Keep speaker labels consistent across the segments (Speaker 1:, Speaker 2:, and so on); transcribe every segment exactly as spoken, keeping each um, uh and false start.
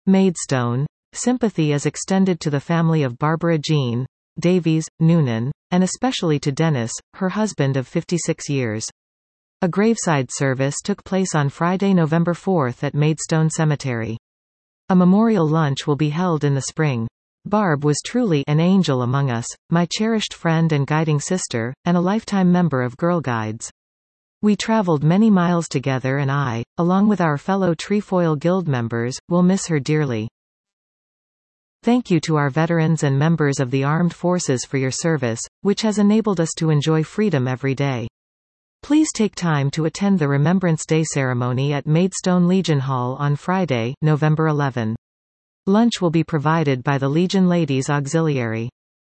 Speaker 1: Maidstone. Sympathy is extended to the family of Barbara Jean Davies, Noonan, and especially to Dennis, her husband of fifty-six years. A graveside service took place on Friday, November fourth at Maidstone Cemetery. A memorial lunch will be held in the spring. Barb was truly an angel among us, my cherished friend and guiding sister, and a lifetime member of Girl Guides. We traveled many miles together and I, along with our fellow Trefoil Guild members, will miss her dearly. Thank you to our veterans and members of the armed forces for your service, which has enabled us to enjoy freedom every day. Please take time to attend the Remembrance Day ceremony at Maidstone Legion Hall on Friday, November eleventh. Lunch will be provided by the Legion Ladies Auxiliary.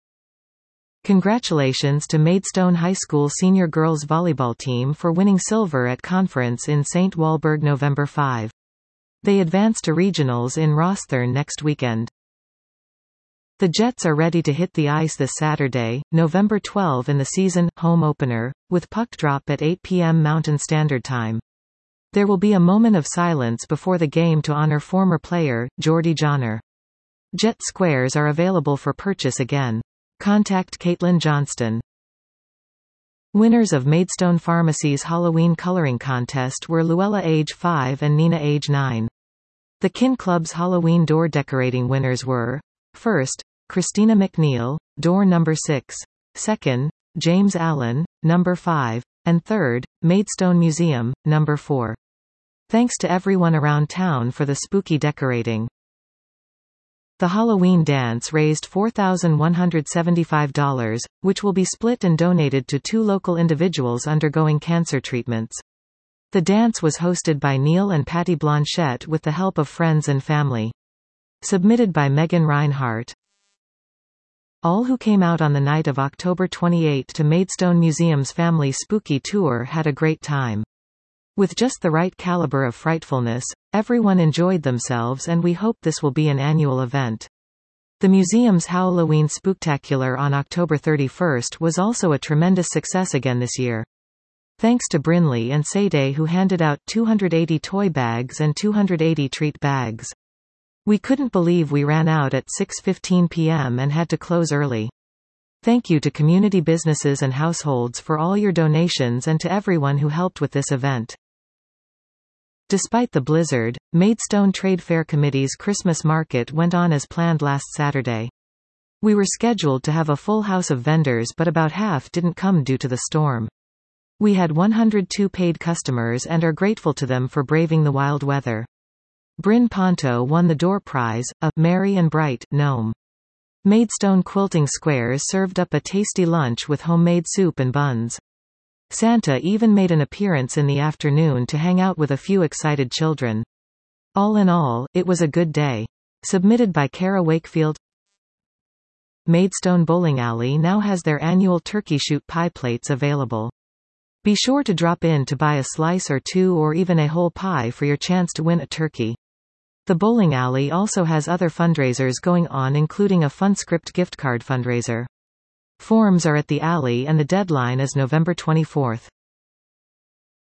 Speaker 1: Congratulations to Maidstone High School senior girls volleyball team for winning silver at conference in Saint Walburg November fifth. They advance to regionals in Rosthern next weekend. The Jets are ready to hit the ice this Saturday, November twelfth in the season home opener, with puck drop at eight p m Mountain Standard Time. There will be a moment of silence before the game to honor former player, Geordie Johnner. Jet squares are available for purchase again. Contact Caitlin Johnston. Winners of Maidstone Pharmacy's Halloween coloring contest were Luella age five and Nina age nine. The Kin Club's Halloween door decorating winners were: first, Christina McNeil, door number six; second, James Allen, number five; and third, Maidstone Museum, number four. Thanks to everyone around town for the spooky decorating. The Halloween dance raised four thousand one hundred seventy-five dollars, which will be split and donated to two local individuals undergoing cancer treatments. The dance was hosted by Neil and Patty Blanchette with the help of friends and family. Submitted by Megan Reinhardt. All who came out on the night of October twenty-eighth to Maidstone Museum's Family Spooky Tour had a great time. With just the right caliber of frightfulness, everyone enjoyed themselves and we hope this will be an annual event. The museum's Halloween Spooktacular on October thirty-first was also a tremendous success again this year. Thanks to Brinley and Sade who handed out two hundred eighty toy bags and two hundred eighty treat bags. We couldn't believe we ran out at six fifteen p m and had to close early. Thank you to community businesses and households for all your donations and to everyone who helped with this event. Despite the blizzard, Maidstone Trade Fair Committee's Christmas market went on as planned last Saturday. We were scheduled to have a full house of vendors but about half didn't come due to the storm. We had one hundred two paid customers and are grateful to them for braving the wild weather. Bryn Ponto won the door prize, a Merry and Bright gnome. Maidstone Quilting Squares served up a tasty lunch with homemade soup and buns. Santa even made an appearance in the afternoon to hang out with a few excited children. All in all, it was a good day. Submitted by Kara Wakefield. Maidstone Bowling Alley now has their annual turkey shoot pie plates available. Be sure to drop in to buy a slice or two or even a whole pie for your chance to win a turkey. The bowling alley also has other fundraisers going on, including a Funscript gift card fundraiser. Forms are at the alley and the deadline is November twenty-fourth.